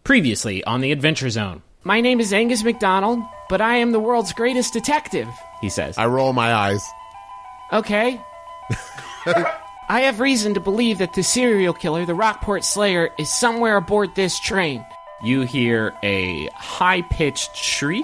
Previously on the Adventure Zone. My name is Angus MacDonald, but I am the world's greatest detective, he says. I roll my eyes. Okay. I have reason to believe that the serial killer, the Rockport Slayer, is somewhere aboard this train. You hear a high-pitched shriek.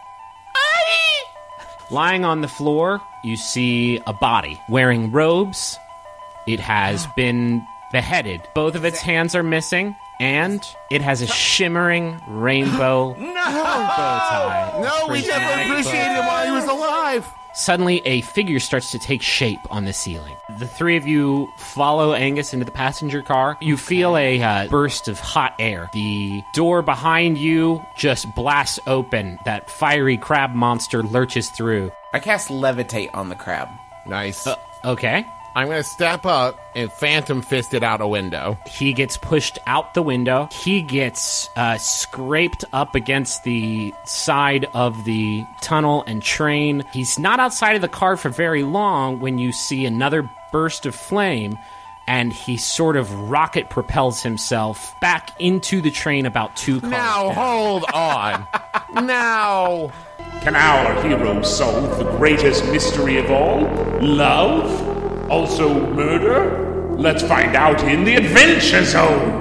Lying on the floor, you see a body wearing robes. It has been beheaded. Both of its hands are missing, and it has a shimmering rainbow bow tie. No, we never appreciated him while he was alive. Suddenly, a figure starts to take shape on the ceiling. The three of you follow Angus into the passenger car. You feel a burst of hot air. The door behind you just blasts open. That fiery crab monster lurches through. I cast Levitate on the crab. Nice. Okay. I'm going to step up and phantom fist it out a window. He gets pushed out the window. He gets scraped up against the side of the tunnel and train. He's not outside of the car for very long when you see another burst of flame, and he sort of rocket propels himself back into the train about 2 cars Now, down. hold on. Now. Can our heroes solve the greatest mystery of all? Love? Also murder? Let's find out in the Adventure Zone!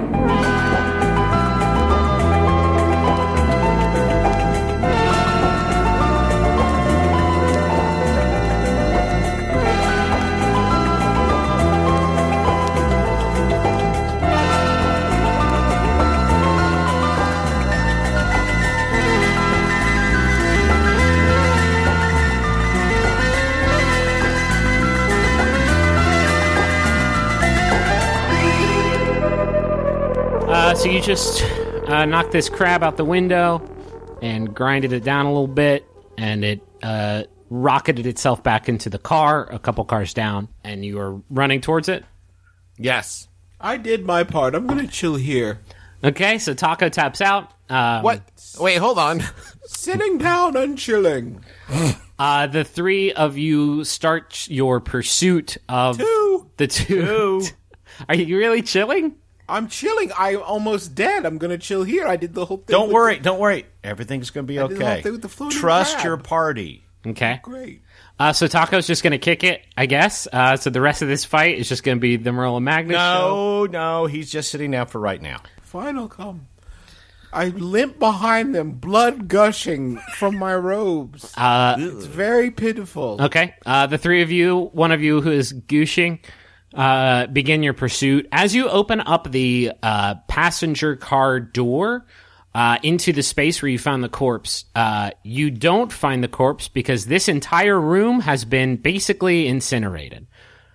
So you just knocked this crab out the window and grinded it down a little bit, and it rocketed itself back into the car, a couple cars down, and you are running towards it? Yes. I did my part. I'm going to chill here. Okay, so Taco taps out. What? Wait, hold on. Sitting down and chilling. The three of you start your pursuit of the two. Are you really chilling? I'm chilling. I'm almost dead. I'm going to chill here. I did the whole thing. Don't worry. Everything's going to be I did the whole okay. thing with the floating Trust crab. your party. Okay. Great. So Taco's just going to kick it, I guess. So the rest of this fight is just going to be the Merle and Magnus show. No, he's just sitting down for right now. Fine, I'll come. I limp behind them, blood gushing from my robes. It's very pitiful. Okay. The three of you, one of you who is gooshing, begin your pursuit. As you open up the passenger car door into the space where you found the corpse, you don't find the corpse because this entire room has been basically incinerated.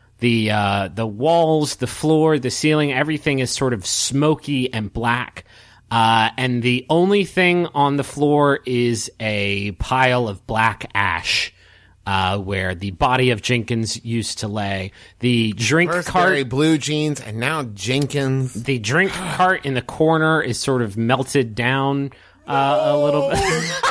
The walls, the floor, the ceiling, everything is sort of smoky and black. And the only thing on the floor is a pile of black ash. Where the body of Jenkins used to lay. The drink First cart, Barry Blue Jeans, and now Jenkins. the drink cart in the corner is sort of melted down a little bit.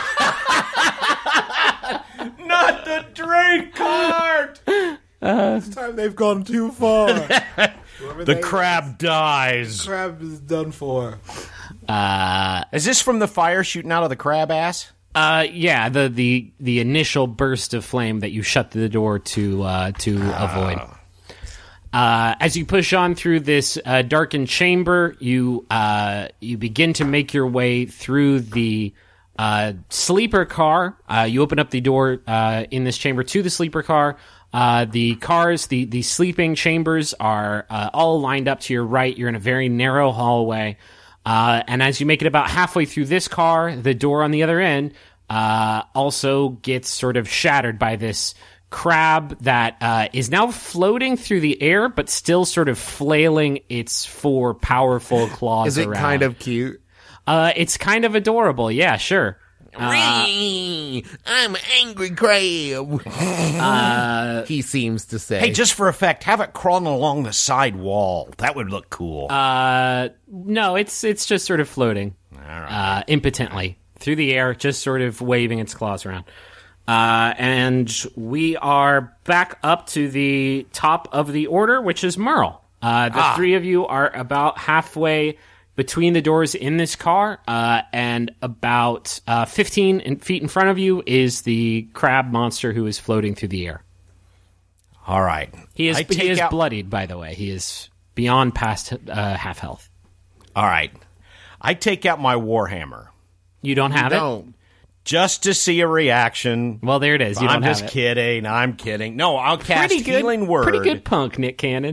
Not the drink cart! This time they've gone too far. The crab dies. Crab is done for. Is this from the fire shooting out of the crab ass? Yeah, the initial burst of flame that you shut the door to avoid. As you push on through this darkened chamber, you begin to make your way through the sleeper car. You open up the door in this chamber to the sleeper car. The cars, the sleeping chambers are all lined up to your right. You're in a very narrow hallway. And as you make it about halfway through this car, the door on the other end also gets sort of shattered by this crab that is now floating through the air, but still sort of flailing its 4 powerful claws Is it around. kind of cute? It's kind of adorable. Yeah, sure. I'm angry crab. He seems to say. Hey, just for effect, have it crawling along the side wall. That would look cool. No, it's just sort of floating impotently through the air, just sort of waving its claws around. And we are back up to the top of the order, which is Merle. The three of you are about halfway between the doors in this car, and about 15 feet in front of you is the crab monster who is floating through the air. All right. He is bloodied, by the way. He is beyond past half health. All right. I take out my Warhammer. You don't have it? Don't. Just to see a reaction. Well, there it is. You I'm don't just have it. kidding. I'm kidding. No, I'll cast Pretty good, Healing Word. Pretty good punk, Nick Cannon.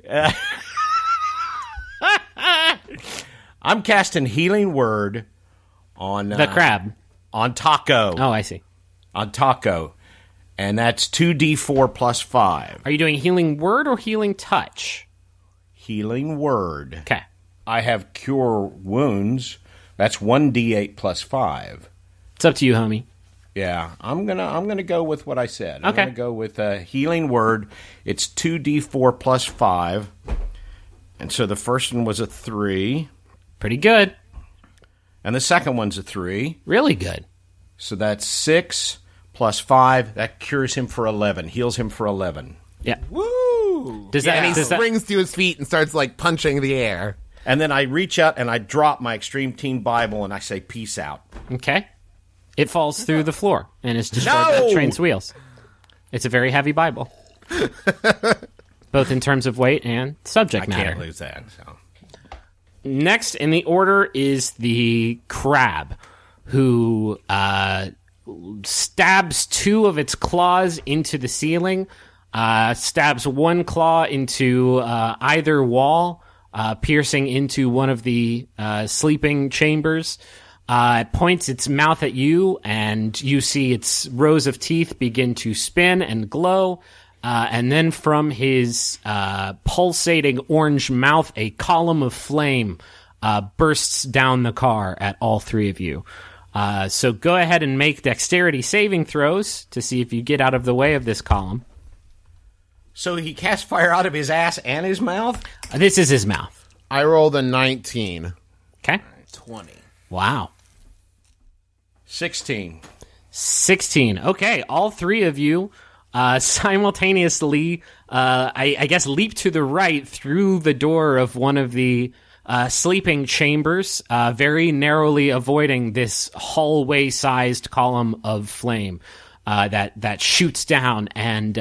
I'm casting Healing Word on... The crab. On Taco. Oh, I see. On Taco. And that's 2d4 plus 5. Are you doing Healing Word or Healing Touch? Healing Word. Okay. I have Cure Wounds. That's 1d8 plus 5. It's up to you, homie. Yeah, I'm gonna go with what I said. I'm Okay. gonna go with Healing Word. It's 2d4 plus 5. And so the first one was a 3. Pretty good. And the second one's a 3. Really good. So that's 6 plus 5. That cures him for 11. Heals him for 11. Yeah. Woo! Does that- and he does that- springs to his feet and starts like punching the air. And then I reach out and I drop my Extreme Team Bible and I say, peace out. Okay. It falls through the floor and is destroyed by the train's wheels. It's a very heavy Bible. Both in terms of weight and subject I matter. can't lose that. So. Next in the order is the crab, who stabs 2 of its claws into the ceiling, stabs 1 claw into either wall, piercing into one of the sleeping chambers. It points its mouth at you, and you see its rows of teeth begin to spin and glow. And then from his pulsating orange mouth, a column of flame bursts down the car at all 3 of you. So go ahead and make dexterity saving throws to see if you get out of the way of this column. So he casts fire out of his ass and his mouth? This is his mouth. I rolled a 19. Okay. 20. Wow. 16. 16. Okay, all 3 of you simultaneously, I guess, leap to the right through the door of one of the sleeping chambers, very narrowly avoiding this hallway-sized column of flame that shoots down and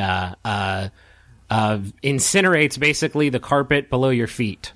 incinerates basically the carpet below your feet.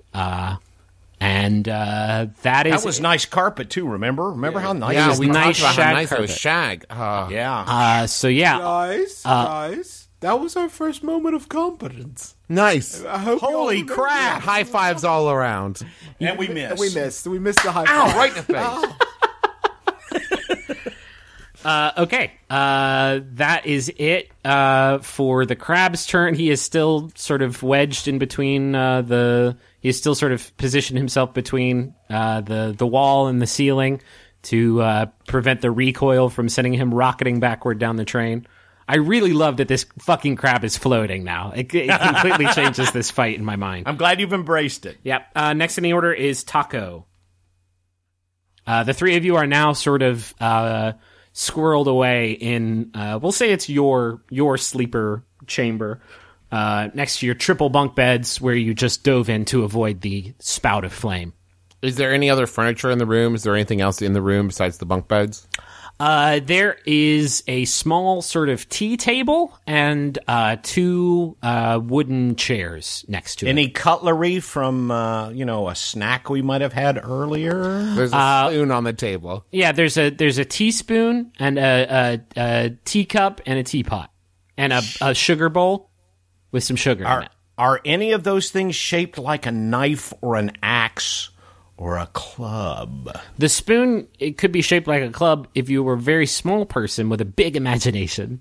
That was nice carpet, too, remember? Remember how nice Yeah, it was? we nice talked about how shag nice it was carpet. shag. Yeah. So yeah, Guys, that was our first moment of competence. Nice. I hope you all Holy remember crap! High fives all around. And we missed. We missed the high Ow, five. right in the face. okay. That is it for the crab's turn. He is still sort of wedged in between he's still sort of positioned himself between the wall and the ceiling to prevent the recoil from sending him rocketing backward down the train. I really love that this fucking crab is floating now. It completely changes this fight in my mind. I'm glad you've embraced it. Yep. Next in the order is Taco. The 3 of you are now sort of squirreled away in, we'll say it's your sleeper chamber, next to your triple bunk beds where you just dove in to avoid the spout of flame. Is there any other furniture in the room? Is there anything else in the room besides the bunk beds? There is a small sort of tea table and 2 wooden chairs next to it. Any cutlery from, a snack we might have had earlier? There's a spoon on the table. Yeah, there's a teaspoon and a teacup and a teapot and a sugar bowl with some sugar in it. Are any of those things shaped like a knife or an axe or a club? The spoon, it could be shaped like a club if you were a very small person with a big imagination.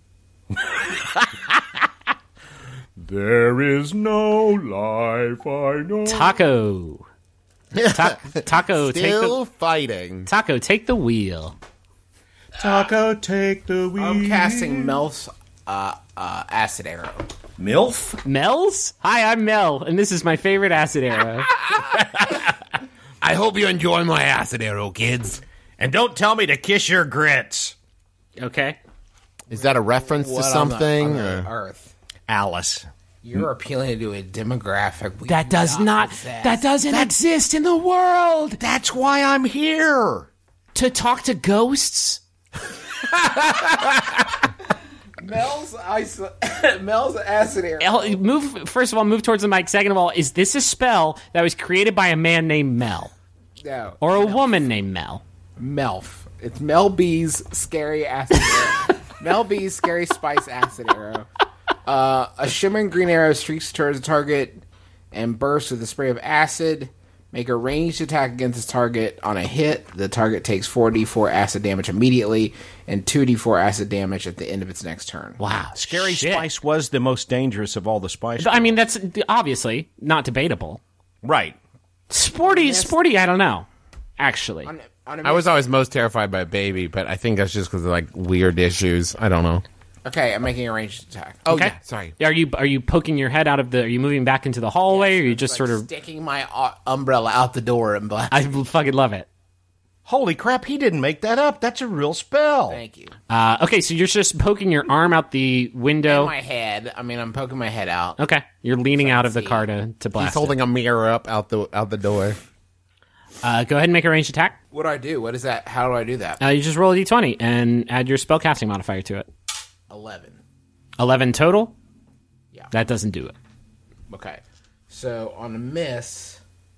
There is no life I know. Taco. Taco, Still fighting. Taco, take the wheel. Taco, take the wheel. I'm casting Mel's acid arrow. MILF? Mel's? Hi, I'm Mel, and this is my favorite acid arrow. I hope you enjoy my acid arrow, kids. And don't tell me to kiss your grits. Okay. Is that a reference to something? On or? the earth. Alice. You're appealing to a demographic we That do does not. possess. That doesn't exist in the world. That's why I'm here. To talk to ghosts. Mel's acid arrow. First of all, move towards the mic. Second of all, is this a spell that was created by a man named Mel? No. Or a woman named Mel? Melf. It's Mel B's scary acid arrow. Mel B's scary spice acid arrow. A shimmering green arrow streaks towards the target and bursts with a spray of acid. Make a ranged attack against this target. On a hit, the target takes 4d4 acid damage immediately and 2d4 acid damage at the end of its next turn. Wow. Scary shit. Spice was the most dangerous of all the spices. I mean, that's obviously not debatable. Right. Sporty, I don't know, actually. I was always most terrified by Baby, but I think that's just because of like weird issues. I don't know. Okay, I'm making a ranged attack. Oh, Okay. yeah, sorry. Are you poking your head out of the? Are you moving back into the hallway, or are you just sort of? sticking my umbrella out the door and blast. I fucking love it. Holy crap, he didn't make that up. That's a real spell. Thank you. Okay, so you're just poking your arm out the window. My head. I mean, I'm poking my head out. Okay, you're leaning out of the see. car to blast. He's holding a mirror up out the door. Go ahead and make a ranged attack. What do I do? What is that? How do I do that? You just roll a d20 and add your spellcasting modifier to it. 11. 11 total? Yeah. That doesn't do it. Okay. So on a miss,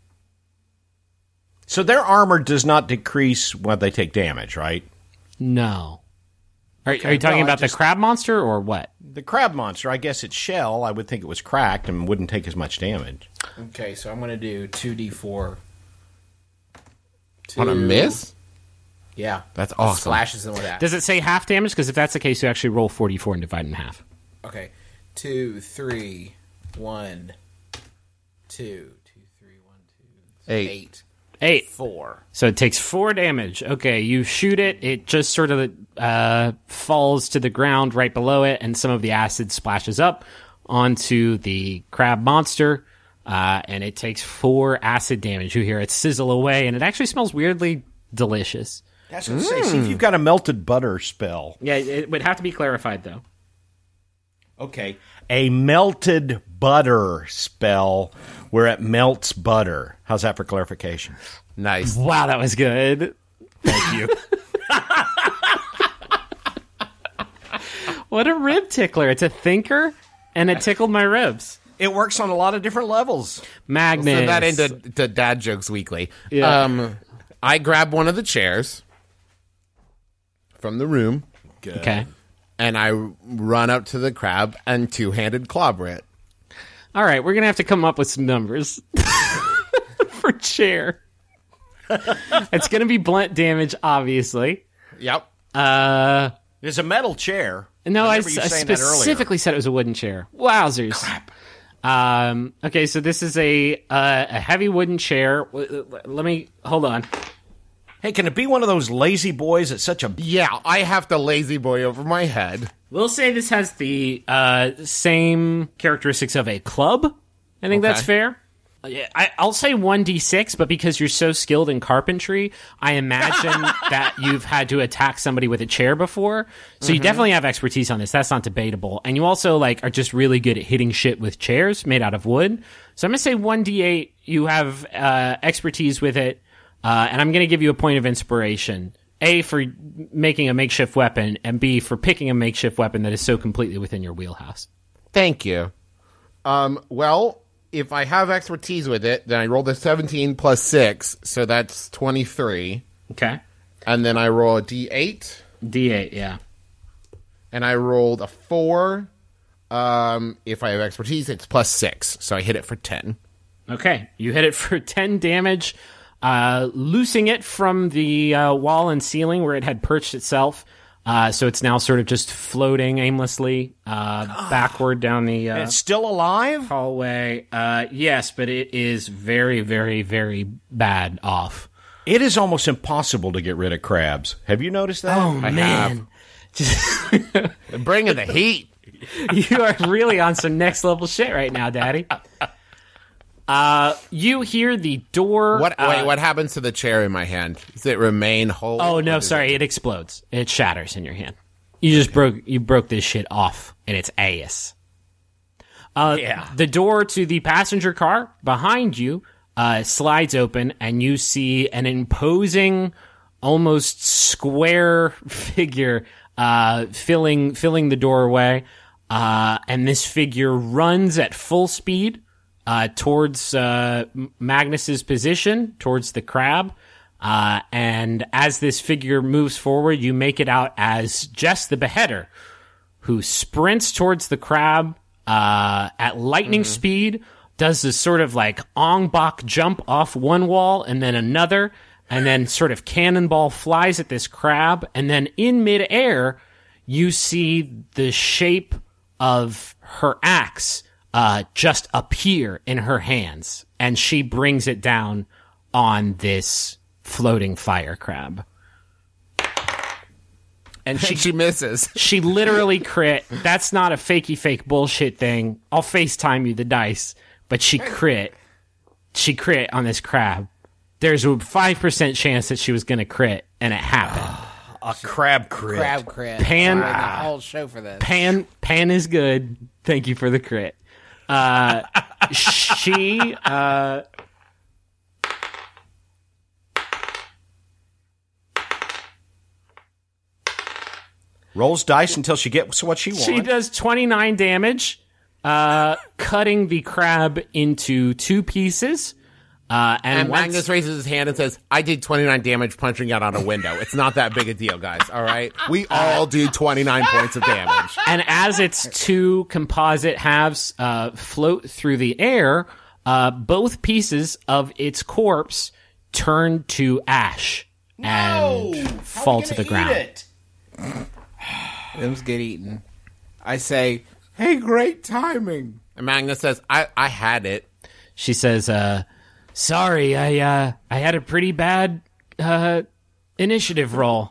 So their armor does not decrease when they take damage, right? No. Are you talking no, about the crab monster or what? The crab monster, I guess its shell, I would think it was cracked and wouldn't take as much damage. okay, so I'm going to do 2d4. On a miss? Yeah. That's awesome. Splashes them with that. Does it say half damage? Because if that's the case, you actually roll 44 and divide in half. Okay. 2, 3, 1, 2, 2, 3, 1, 2, 8. 8. 4. So it takes 4 damage. Okay, you shoot it. It just sort of falls to the ground right below it, and some of the acid splashes up onto the crab monster, and it takes 4 acid damage. You hear it sizzle away, and it actually smells weirdly delicious. That's what I say. See if you've got a melted butter spell. Yeah, it would have to be clarified, though. Okay. A melted butter spell where it melts butter. How's that for clarification? Nice. Wow, that was good. Thank you. What a rib tickler. It's a thinker, and it tickled my ribs. It works on a lot of different levels. Magnus. Send that into Dad Jokes Weekly. Yeah. I grab one of the chairs from the room, Okay. and I run up to the crab and two-handed clobber it. All right, we're going to have to come up with some numbers for chair. It's going to be blunt damage, obviously. Yep. There's a metal chair. No, I remember you saying that earlier. specifically said it was a wooden chair. Wowzers. Crap. Okay, so this is a heavy wooden chair. Let me... Hold on. Hey, can it be one of those lazy boys that's such a... Yeah, I have to lazy boy over my head. We'll say this has the same characteristics of a club. I think that's fair. I'll say 1d6, but because you're so skilled in carpentry, I imagine that you've had to attack somebody with a chair before. So you definitely have expertise on this. That's not debatable. And you also are just really good at hitting shit with chairs made out of wood. So I'm going to say 1d8. You have expertise with it. And I'm going to give you a point of inspiration. A, for making a makeshift weapon, and B, for picking a makeshift weapon that is so completely within your wheelhouse. Thank you. Well, if I have expertise with it, then I roll the 17 plus 6, so that's 23. Okay. And then I roll a d8, D8, yeah. and I rolled a 4. If I have expertise, it's plus 6, so I hit it for 10. Okay. You hit it for 10 damage, loosing it from the wall and ceiling where it had perched itself. So it's now sort of just floating aimlessly backward down the It's still alive? hallway. Yes, but it is very, very, very bad off. It is almost impossible to get rid of crabs. Have you noticed that? Oh, man. Bringing the heat. You are really on some next level shit right now, Daddy. You hear the door. Wait, what happens to the chair in my hand? Does it remain whole? Oh no, Or does sorry, it explodes. It shatters in your hand. You just broke this shit off, and it's ass. The door to the passenger car behind you slides open, and you see an imposing, almost square figure filling the doorway. And this figure runs at full speed towards Magnus's position, towards the crab. And as this figure moves forward, you make it out as Jess the Beheader, who sprints towards the crab at lightning speed, does this sort of like Ong Bak jump off one wall and then another, and then sort of cannonball flies at this crab, and then in midair, you see the shape of her axe just appear in her hands, and she brings it down on this floating fire crab. And she misses. She literally crit. That's not a fakey fake bullshit thing. I'll FaceTime you the dice, but she crit. She crit on this crab. There's a 5% chance that she was going to crit, and it happened. A crab crit. Crab crit. Pan- The whole show for this. Pan is good. Thank you for the crit. She rolls dice until she gets what she wants. She does 29 damage, cutting the crab into 2 pieces. And once- Magnus raises his hand and says, I did 29 damage punching out on a window. It's not that big a deal, guys, all right? We all do 29 points of damage. And as its 2 composite halves float through the air, both pieces of its corpse turn to ash and fall to the ground. Them's get eaten. I say, hey, great timing. And Magnus says, I had it. She says, sorry, I had a pretty bad initiative roll.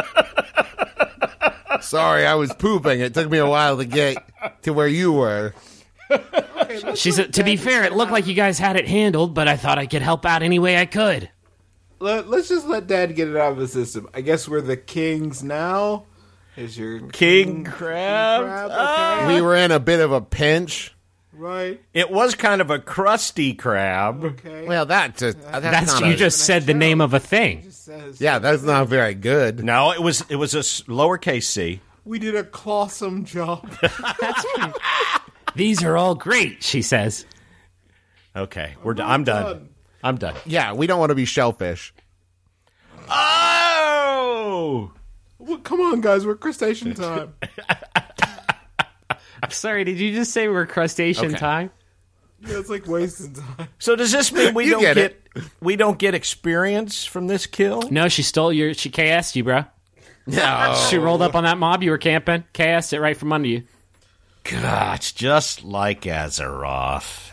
Sorry, I was pooping. It took me a while to get to where you were. She said, to be fair, it looked like you guys had it handled, but I thought I could help out any way I could. Let's just let Dad get it out of the system. I guess we're the kings now. Is your King crab. okay? We were in a bit of a pinch. Right. It was kind of a crusty crab. Okay. Well, that's That's not you a- just said the name of a thing. Says, Yeah, that's not very good. No, it was a lowercase c. we did a clawsome job. These are all great, she says. Okay, I'm done. I'm done. Yeah, we don't want to be shellfish. Oh! Well, come on, guys. We're crustacean time. Sorry, did you just say we're crustacean Okay. time? Yeah, it's like wasting time. So does this mean we You don't get get experience from this kill? No, she KS'd you, bro. No. She rolled up on that mob you were camping, KS'd it right from under you. God, it's just like Azeroth.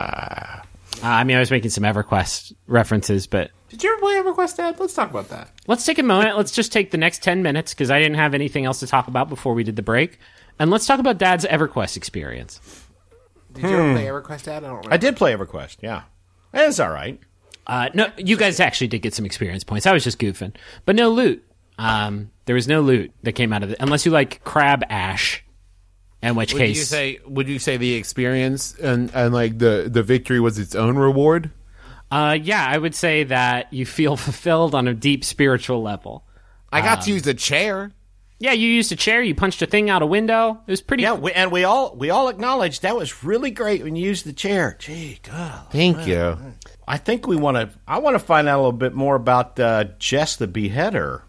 I mean, I was making some EverQuest references, but Did you ever play EverQuest, Dad? Let's talk about that. let's take a moment. Let's just take the next 10 minutes, because I didn't have anything else to talk about before we did the break. And let's talk about Dad's EverQuest experience. Did you ever play EverQuest, Dad? I don't remember. I did play EverQuest, yeah. It's all right. No, you guys actually did get some experience points. I was just goofing. But no loot. There was no loot that came out of it, unless you like crab ash, in which Would case... you say the experience and like the victory was its own reward? Yeah, I would say that you feel fulfilled on a deep spiritual level. I got to use a chair. Yeah, you used a chair, you punched a thing out a window. It was pretty... Yeah, we all acknowledged that was really great when you used the chair. Gee, God. Thank you. I think I want to find out a little bit more about Jess the Beheader.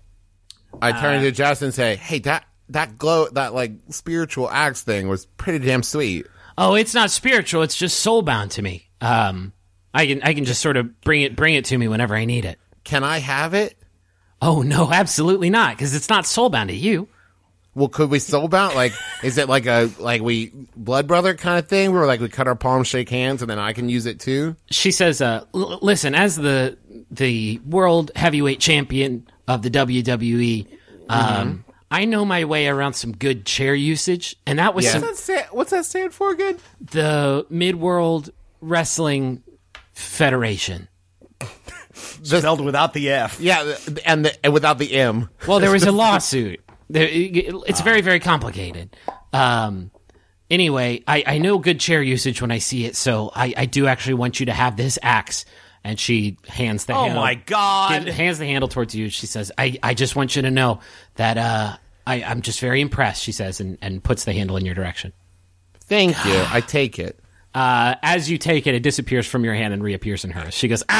I turn to Jess and say, "Hey, that like spiritual axe thing was pretty damn sweet." Oh, it's not spiritual, it's just soulbound to me. I can just sort of bring it to me whenever I need it. Can I have it? Oh, no, absolutely not, because it's not soulbound to you. Well, could we soulbound? Like, is it like we blood brother kind of thing where like we cut our palms, shake hands, and then I can use it too? She says, listen, as the world heavyweight champion of the WWE, I know my way around some good chair usage, and that was What's that stand for again? the Mid-World Wrestling Federation. Spelled without the F. Yeah, and without the M. Well, there was a lawsuit. It's very, very complicated. Anyway, I know good chair usage when I see it, so I do actually want you to have this axe. And she hands the handle. Oh, my God. Hands the handle towards you. She says, I just want you to know that I'm just very impressed, she says, and puts the handle in your direction. Thank you. I take it. As you take it, it disappears from your hand and reappears in hers. She goes,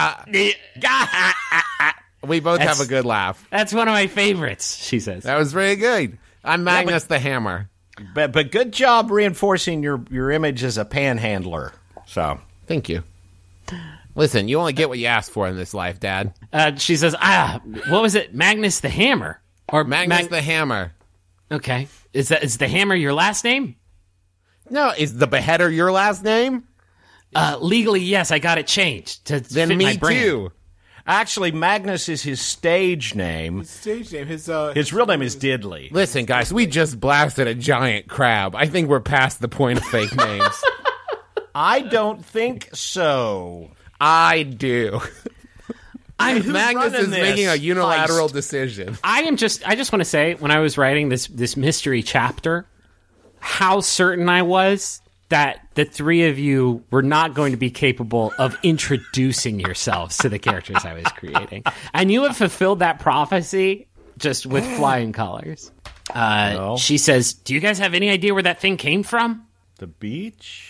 We both have a good laugh. That's one of my favorites, she says. That was very good. I'm Magnus the Hammer. But good job reinforcing your image as a panhandler. So Thank you. Listen, you only get what you ask for in this life, Dad. She says, what was it? Magnus the Hammer? Or Magnus the Hammer. Okay. Is the Hammer your last name? No, is the Beheader your last name? Legally, yes, I got it changed to Then fit me my brand. too. actually, Magnus is his stage name. Stage name. His His real name is Diddley. Listen, guys, we just blasted a giant crab. I think we're past the point of fake names. I don't think so. I do. Who's Magnus running is this making a unilateral heist? decision. I just want to say, when I was writing this mystery chapter, how certain I was that the three of you were not going to be capable of introducing yourselves to the characters I was creating. And you have fulfilled that prophecy just with flying colors. She says, do you guys have any idea where that thing came from? The beach?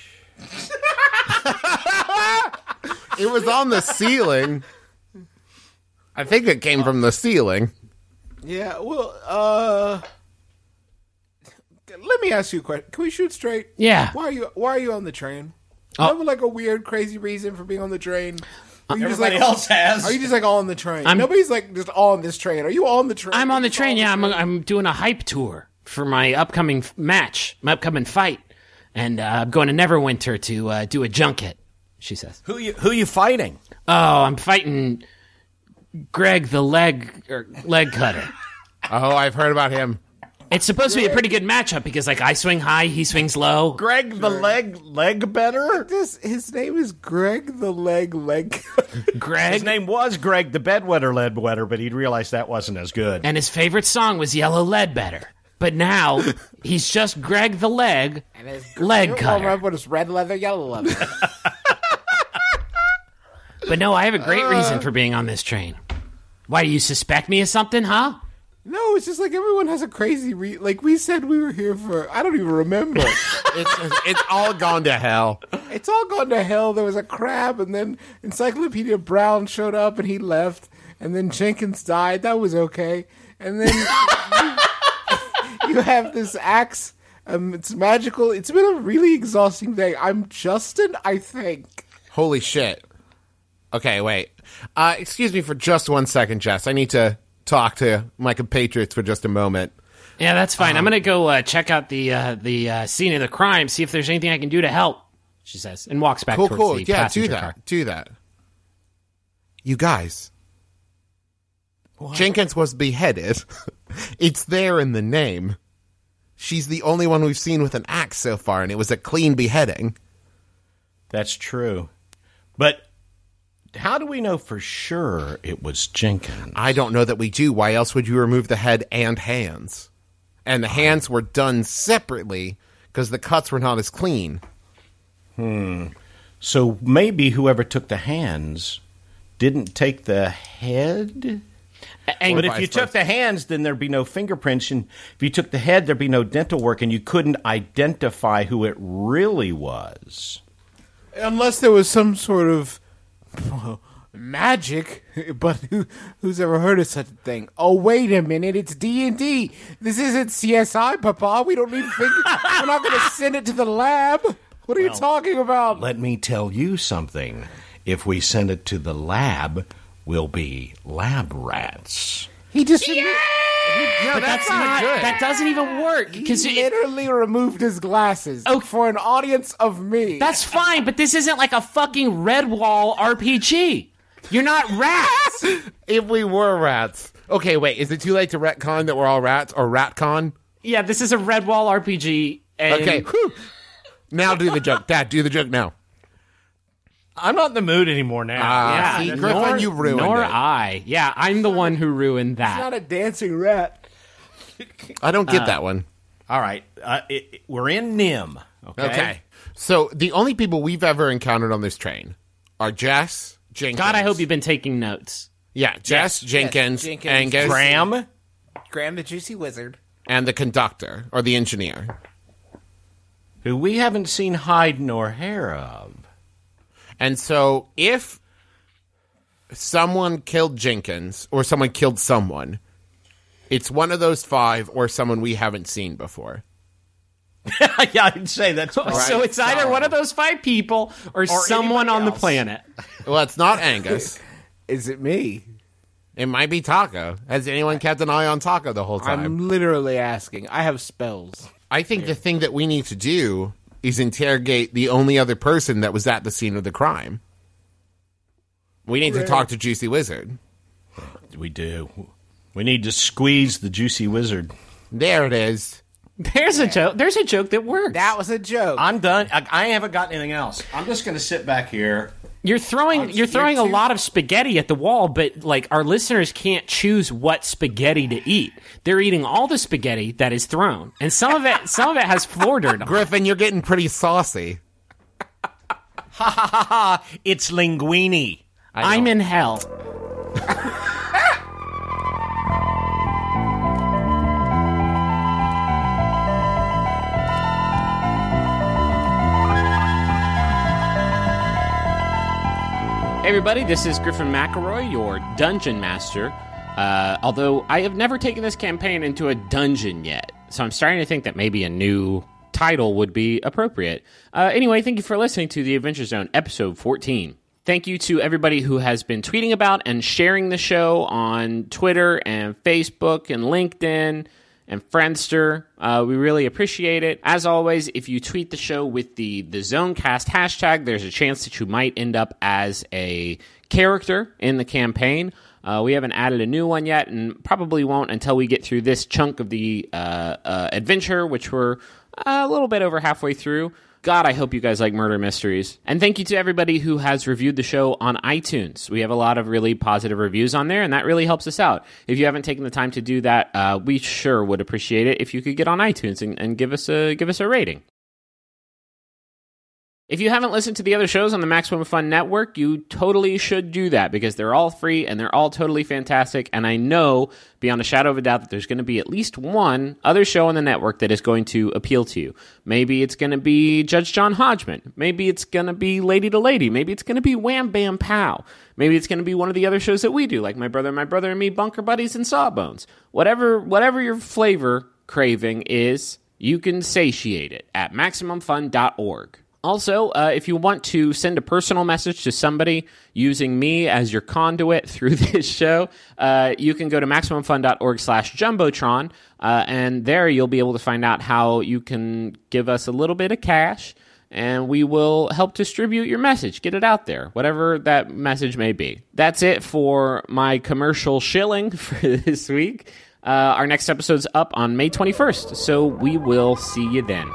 It was on the ceiling. I think it came from the ceiling. Yeah, well, let me ask you a question. Can we shoot straight? Yeah. Why are you on the train? Do you have like a weird, crazy reason for being on the train? Are you Everybody else has. Are you just like all on the train? Nobody's like just on this train. Are you on the train? I'm on the train, yeah. I'm doing a hype tour for my upcoming match, my upcoming fight. And I'm going to Neverwinter to do a junket, she says. Who you fighting? Oh, I'm fighting Greg the leg cutter. Oh, I've heard about him. It's supposed to be a pretty good matchup because, like, I swing high, he swings low. Greg the leg better? His name is Greg the leg. Greg, His name was Greg the bedwetter ledwetter, but he'd realized that wasn't as good. and his favorite song was Yellow Ledbetter. But now he's just Greg the leg cutter. What is red leather, yellow leather? But no, I have a great reason for being on this train. Why, do you suspect me of something, huh? No, it's just like everyone has a crazy like we said we were here for. I don't even remember. It's all gone to hell. It's all gone to hell. There was a crab, and then Encyclopedia Brown showed up, and he left, and then Jenkins died. That was okay. And then you have this axe. It's magical. It's been a really exhausting day. I'm Justin, I think. Holy shit. Okay, wait. Excuse me for just 1 second, Jess. I need to talk to my compatriots for just a moment. Yeah, that's fine. I'm going to go check out the scene of the crime, see if there's anything I can do to help, she says, and walks back towards the Yeah, passenger do that. car. Do that. You guys. What? Jenkins was beheaded. It's there in the name. She's the only one we've seen with an axe so far, and it was a clean beheading. That's true. But how do we know for sure it was Jenkins? I don't know that we do. Why else would you remove the head and hands? And the hands were done separately because the cuts were not as clean. So maybe whoever took the hands didn't take the head? But if you took the hands, then there'd be no fingerprints. And if you took the head, there'd be no dental work, and you couldn't identify who it really was. Unless there was some sort of magic, but who's ever heard of such a thing? Oh, wait a minute, it's D&D. This isn't CSI, Papa. We don't need fingers. We're not going to send it to the lab. What are you talking about? Let me tell you something. If we send it to the lab, we'll be lab rats. He just Yeah, that's not good. That doesn't even work because he literally removed his glasses for an audience of me. that's fine. But this isn't like a fucking Redwall RPG. You're not rats. If we were rats. Okay, wait. Is it too late to retcon that we're all rats or ratcon? Yeah, this is a Redwall RPG. And Okay. Whew. Now do the joke. Dad, do the joke now. I'm not in the mood anymore now. Yeah, See, Griffin, you ruined nor it. I. Yeah, I'm the one who ruined He's not that. a dancing rat. I don't get that one. All right. We're in Nim. Okay. So the only people we've ever encountered on this train are Jess, Jenkins. God, I hope you've been taking notes. Yeah, Jess, Jenkins, Jenkins, Angus, Graham the Juicy Wizard. and the conductor, or the engineer. Who we haven't seen hide nor hair of. And so if someone killed Jenkins, or someone killed someone, it's one of those 5 or someone we haven't seen before. Yeah, I'd say that's right. So it's either one of those 5 people or someone on the planet. Well, it's not Angus. Is it me? It might be Taco. Has anyone kept an eye on Taco the whole time? I'm literally asking. I have spells. I think the thing that we need to do is interrogate the only other person that was at the scene of the crime. We need to talk to Juicy Wizard. We do. We need to squeeze the Juicy Wizard. There it is. There's a joke. There's a joke that works. That was a joke. I'm done. I haven't got anything else. I'm just going to sit back here. You're throwing a lot of spaghetti at the wall, but like our listeners can't choose what spaghetti to eat. They're eating all the spaghetti that is thrown, and some of it has floor dirt on it. Griffin, you're getting pretty saucy. Ha ha ha ha! It's linguine. I'm in hell. Hey everybody, this is Griffin McElroy, your Dungeon Master. Although I have never taken this campaign into a dungeon yet, so I'm starting to think that maybe a new title would be appropriate. Anyway, thank you for listening to The Adventure Zone, episode 14. Thank you to everybody who has been tweeting about and sharing the show on Twitter and Facebook and LinkedIn and Friendster. We really appreciate it. As always, if you tweet the show with the Zonecast hashtag, there's a chance that you might end up as a character in the campaign. We haven't added a new one yet, and probably won't until we get through this chunk of the adventure, which we're a little bit over halfway through. God, I hope you guys like murder mysteries. And thank you to everybody who has reviewed the show on iTunes. We have a lot of really positive reviews on there, and that really helps us out. If you haven't taken the time to do that, we sure would appreciate it if you could get on iTunes and give us a rating. If you haven't listened to the other shows on the Maximum Fun Network, you totally should do that because they're all free and they're all totally fantastic. And I know beyond a shadow of a doubt that there's going to be at least one other show on the network that is going to appeal to you. Maybe it's going to be Judge John Hodgman. Maybe it's going to be Lady to Lady. Maybe it's going to be Wham Bam Pow. Maybe it's going to be one of the other shows that we do, like My Brother and Me, Bunker Buddies, and Sawbones. Whatever your flavor craving is, you can satiate it at MaximumFun.org. Also, if you want to send a personal message to somebody using me as your conduit through this show, you can go to MaximumFun.org/Jumbotron, and there you'll be able to find out how you can give us a little bit of cash, and we will help distribute your message, get it out there, whatever that message may be. That's it for my commercial shilling for this week. Our next episode's up on May 21st, so we will see you then.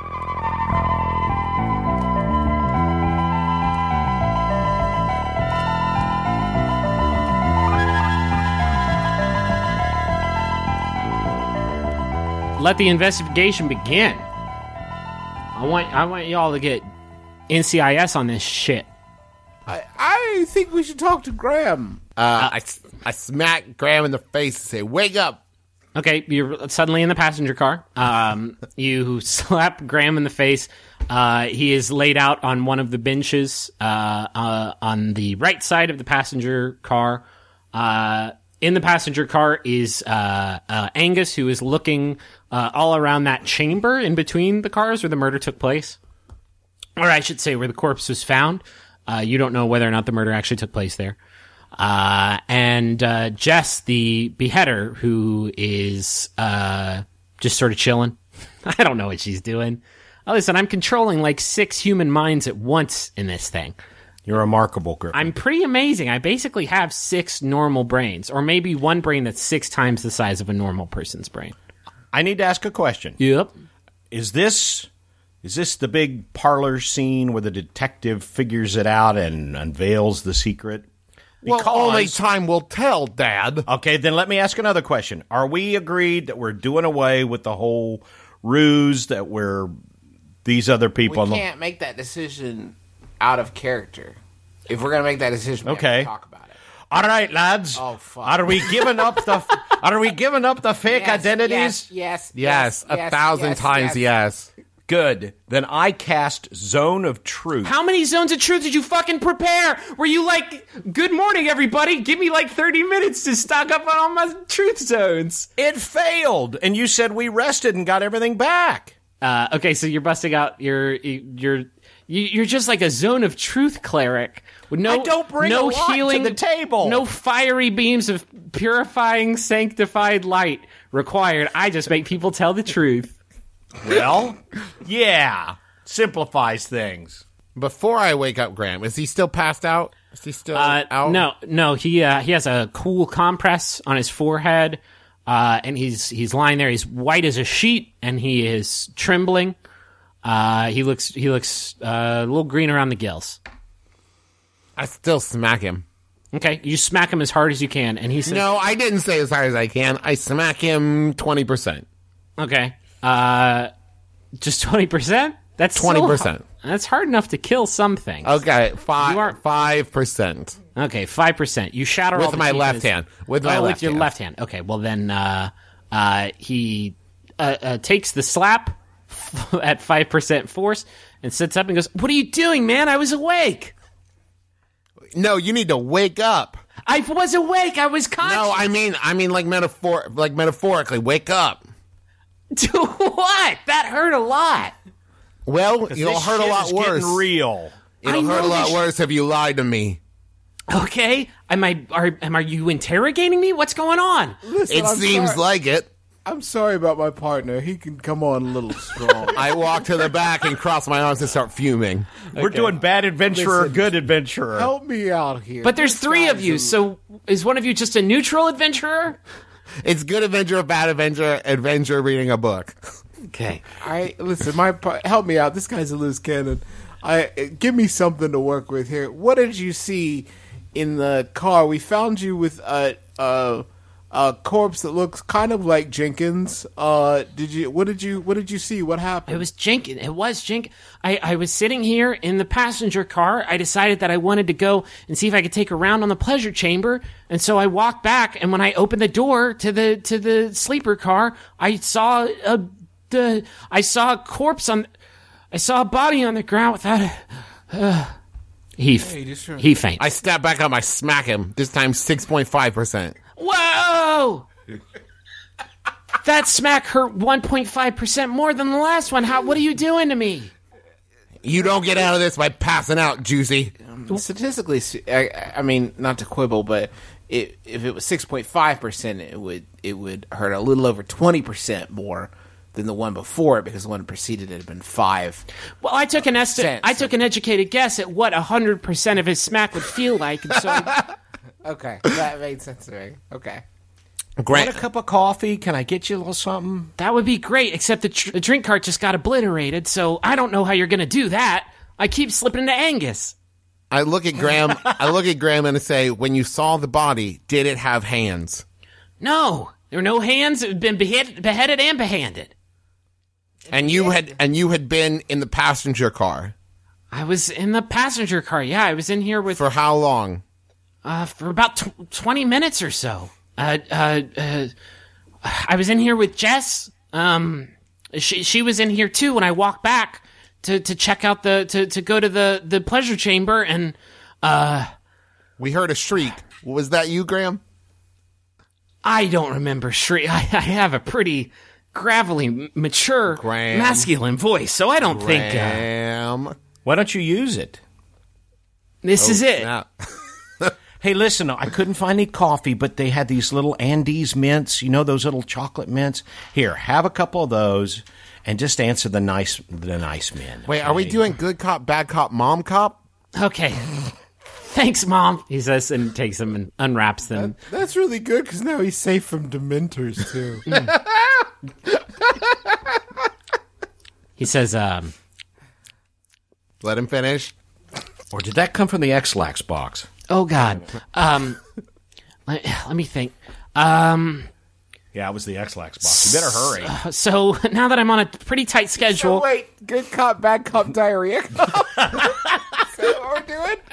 Let the investigation begin. I want y'all to get NCIS on this shit. I think we should talk to Graham. I smack Graham in the face and say, "Wake up!" Okay, you're suddenly in the passenger car. You slap Graham in the face. He is laid out on one of the benches on the right side of the passenger car. In the passenger car is Angus, who is looking all around that chamber in between the cars where the murder took place. Or I should say where the corpse was found. You don't know whether or not the murder actually took place there. And Jess, the beheader, who is just sort of chilling. I don't know what she's doing. Oh, listen, I'm controlling like 6 human minds at once in this thing. You're remarkable, Griffin. I'm pretty amazing. I basically have 6 normal brains, or maybe one brain that's 6 times the size of a normal person's brain. I need to ask a question. Yep. Is this the big parlor scene where the detective figures it out and unveils the secret? Well, only time will tell, Dad. Okay, then let me ask another question. Are we agreed that we're doing away with the whole ruse that we're these other people. We can't make that decision out of character. If we're going to make that decision, we have to talk about it. All right, lads. Oh, fuck. Are we giving up the fake identities? Yes. 1,000 times yes. Good. Then I cast Zone of Truth. How many zones of truth did you fucking prepare? Were you like, good morning, everybody, give me like 30 minutes to stock up on all my truth zones? It failed, and you said we rested and got everything back. Okay, so you're busting out you're just like a zone of truth cleric with no I don't bring no a lot healing to the table. no fiery beams of purifying sanctified light required. I just make people tell the truth. Well, yeah. Simplifies things. Before I wake up, Graham, is he still passed out? Is he still out? No. He has a cool compress on his forehead, and he's lying there. He's white as a sheet, and he is trembling. He looks a little green around the gills. I still smack him. Okay, you smack him as hard as you can, and he says, No, I didn't say as hard as I can. I smack him 20%. Okay. Just 20%? That's 20%. That's hard enough to kill some things. Okay, 5%. Okay, 5%. You shatter all With the my teeth left in his- hand. With my left with your hand. left hand. Okay, well then he takes the slap at 5% force and sits up and goes, "What are you doing, man? I was awake. No, you need to wake up. I was awake. I was conscious." No, I mean like metaphorically, wake up. To what? That hurt a lot. Well, you'll This hurt a shit lot is worse. Getting real. It'll hurt a lot worse if you lied to me. Okay. Am you interrogating me? What's going on? Listen, It I'm seems sorry. like it. I'm sorry about my partner. He can come on a little strong. I walk to the back and cross my arms and start fuming. We're doing bad adventurer, Listen, good adventurer. Help me out here. But there's This three of guy's you, a- so is one of you just a neutral adventurer? It's good adventure, bad adventure reading a book. Okay. Listen. Help me out. This guy's a loose cannon. Give me something to work with here. What did you see in the car? We found you with a corpse that looks kind of like Jenkins. What did you see? What happened? It was Jenkins. It was Jenkins. I was sitting here in the passenger car. I decided that I wanted to go and see if I could take a round on the pleasure chamber. And so I walked back, and when I opened the door to the sleeper car, I saw a corpse I saw a body on the ground without a... He faints. I step back up, I smack him. This time 6.5%. Whoa! That smack hurt 1.5% more than the last one. What are you doing to me? You don't get out of this by passing out, Juicy. Statistically, I mean, not to quibble, but if it was 6.5%, it would hurt a little over 20% more than the one before it, because the one preceded it had been 5. Well, I took an educated guess at what 100% of his smack would feel like, and so Okay, that made sense to me. Okay. Great. Want a cup of coffee? Can I get you a little something? that would be great. Except the drink cart just got obliterated, so I don't know how you're going to do that. I keep slipping into Angus. I look at Graham. And I say, "When you saw the body, did it have hands?" No, there were no hands. It had been beheaded and behanded. And you had been in the passenger car I was in the passenger car. Yeah, I was in here with for how long? for about 20 minutes or so. I was in here with Jess. She was in here too when I walked back to check out to go to the pleasure chamber, and We heard a shriek. Was that you, Graham? I don't remember shriek. I have a pretty gravelly, mature, Graham. masculine voice, so I don't think Graham. Why don't you use it? this is it. Yeah. Hey, listen, I couldn't find any coffee, but they had these little Andes mints. You know those little chocolate mints? Here, have a couple of those and just answer the nice men. Wait, are we doing good cop, bad cop, mom cop? Okay. Thanks, Mom, he says, and takes them and unwraps them. That's really good, because now he's safe from Dementors, too. He says, Let him finish. Or did that come from the X-Lax box? oh, God. Let me think. Yeah, it was the X-Lax box. You better hurry. So now that I'm on a pretty tight schedule, So wait, good cop, bad cop, diarrhea cop? Is that what we're doing?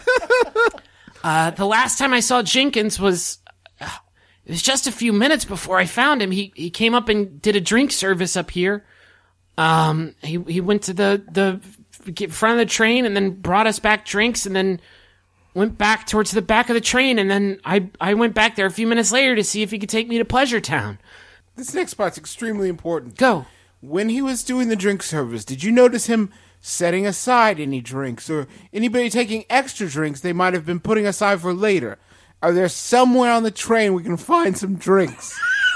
the last time I saw Jenkins was it was just a few minutes before I found him. He came up and did a drink service up here. He went to the front of the train and then brought us back drinks and then went back towards the back of the train, and then I went back there a few minutes later to see if he could take me to Pleasure Town. This next part's extremely important. Go. When he was doing the drink service, did you notice him setting aside any drinks, or anybody taking extra drinks they might have been putting aside for later? Are there somewhere on the train we can find some drinks?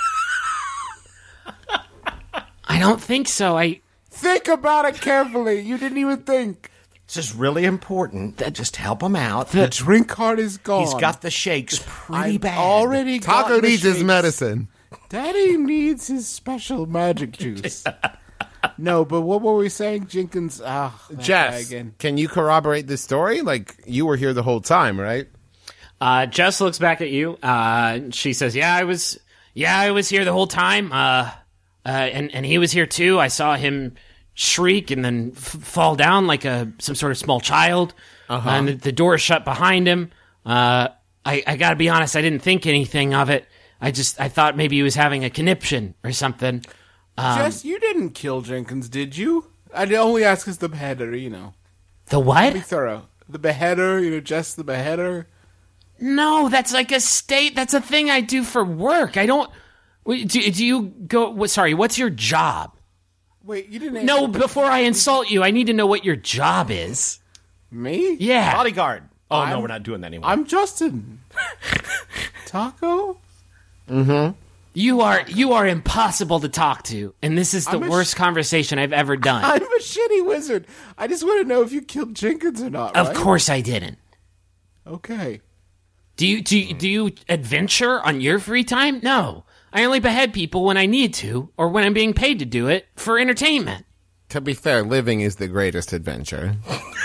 I don't think so. Think about it carefully. You didn't even think. This is really important. Just help him out. The drink card is gone. He's got the shakes pretty I've bad. already Taco gotten the needs his shakes. medicine. Daddy needs his special magic juice. No, but what were we saying, Jenkins? That guy Jess, again. can you corroborate this story? Like, you were here the whole time, right? Jess looks back at you. She says, "Yeah, I was here the whole time. And he was here too. I saw him shriek and then fall down like some sort of small child. And the door shut behind him. I gotta be honest, I didn't think anything of it. I thought maybe he was having a conniption or something. Jess, you didn't kill Jenkins, did you? I'd only ask as the beheader, you know. The what? Be thorough. The beheader, Jess the beheader. No, that's like that's a thing I do for work. I don't, do you go, sorry, what's your job? Wait, you didn't No, before I insult you, I need to know what your job is. Me? Yeah. Bodyguard. Oh, no, we're not doing that anymore. I'm Justin. Taco? You are impossible to talk to, and this is the worst conversation I've ever done. I'm a shitty wizard. I just want to know if you killed Jenkins or not, Of right? course I didn't. Okay. Do you adventure on your free time? No. I only behead people when I need to, or when I'm being paid to do it for entertainment. To be fair, living is the greatest adventure.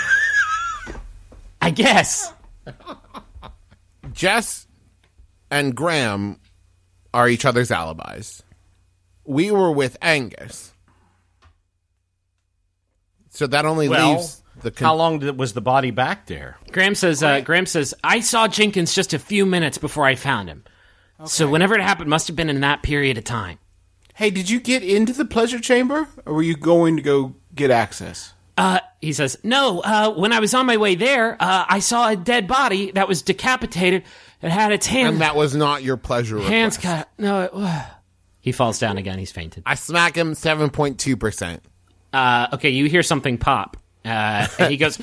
I guess. Jess and Graham are each other's alibis. We were with Angus. So that only leaves the... how long was the body back there? Graham says, I saw Jenkins just a few minutes before I found him. Okay. So whenever it happened, must have been in that period of time. Hey, did you get into the pleasure chamber, or were you going to go get access? He says, no, when I was on my way there, I saw a dead body that was decapitated. It had its hand. And that was not your pleasure hands request. cut. No, he falls down again. He's fainted. I smack him 7.2%. Okay, you hear something pop. And he goes,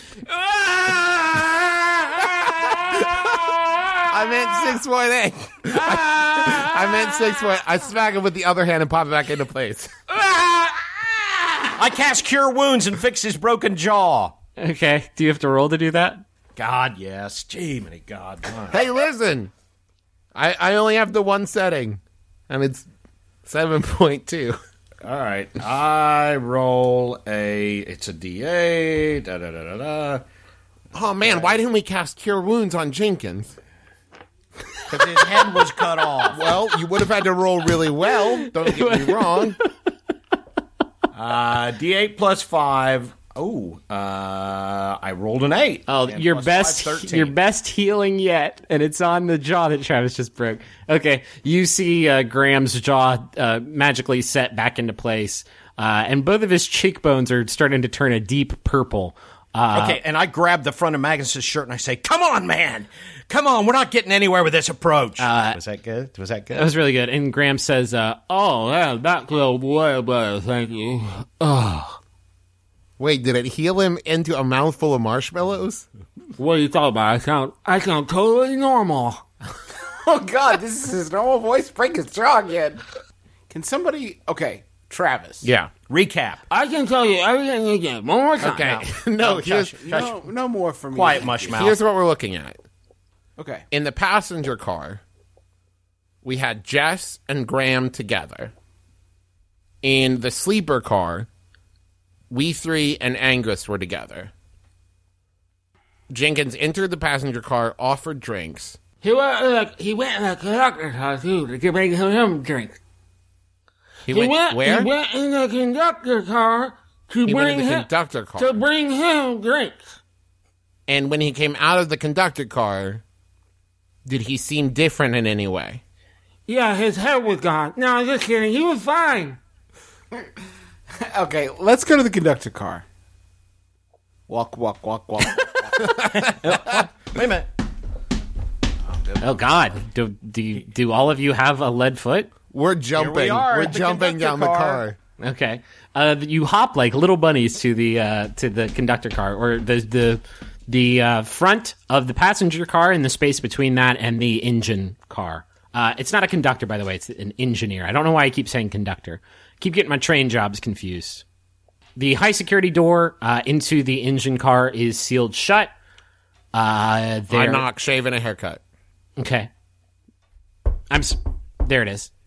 I meant 6.8. I meant 6. I smack him with the other hand and pop it back into place. I cast Cure Wounds and fix his broken jaw. okay, do you have to roll to do that? God, yes. Gee, many God. Hey, listen. I only have the one setting, and it's 7.2. All right. I roll it's a D8. Da, da, da, da, da. Oh, man, why didn't we cast Cure Wounds on Jenkins? Because his head was cut off. Well, you would have had to roll really well. Don't get me wrong. D8 plus 5. Oh, I rolled an 8. Oh, And your plus best 5, 13. your best healing yet, and it's on the jaw that Travis just broke. Okay, you see Graham's jaw magically set back into place, and both of his cheekbones are starting to turn a deep purple. Okay, and I grab the front of Magnus's shirt and I say, "Come on, man! Come on, we're not getting anywhere with this approach." Was that good? Was that good? That was really good. And Graham says, "Oh, yeah, that goes way better, thank you." Oh, Wait, did it heal him into a mouthful of marshmallows? what are you talking about? I sound totally normal. Oh, God, this is his normal voice. Break his jaw again. Can somebody... Okay, Travis. Yeah. Recap. I can tell you everything again. One more time. Okay. now. No, here's, No more from me. Quiet, mushmouth. here's what we're looking at. Okay. In the passenger car, we had Jess and Graham together. In the sleeper car, we three and Angus were together. Jenkins entered the passenger car, offered drinks. He went in the conductor's house, too, to make him drink. He went where? He went in the conductor car to He went bring in the him conductor car. to bring him drinks. And when he came out of the conductor car, did he seem different in any way? Yeah, his head was gone. No, I'm just kidding. He was fine. Okay, let's go to the conductor car. Walk. Wait a minute. Oh God! Do all of you have a lead foot? We're jumping. we are We're at the jumping down the conductor car. Okay. You hop like little bunnies to the conductor car, or the front of the passenger car, and the space between that and the engine car. It's not a conductor, by the way. It's an engineer. I don't know why I keep saying conductor. Keep getting my train jobs confused. The high security door into the engine car is sealed shut. I knock, shave, and a haircut. Okay. There it is.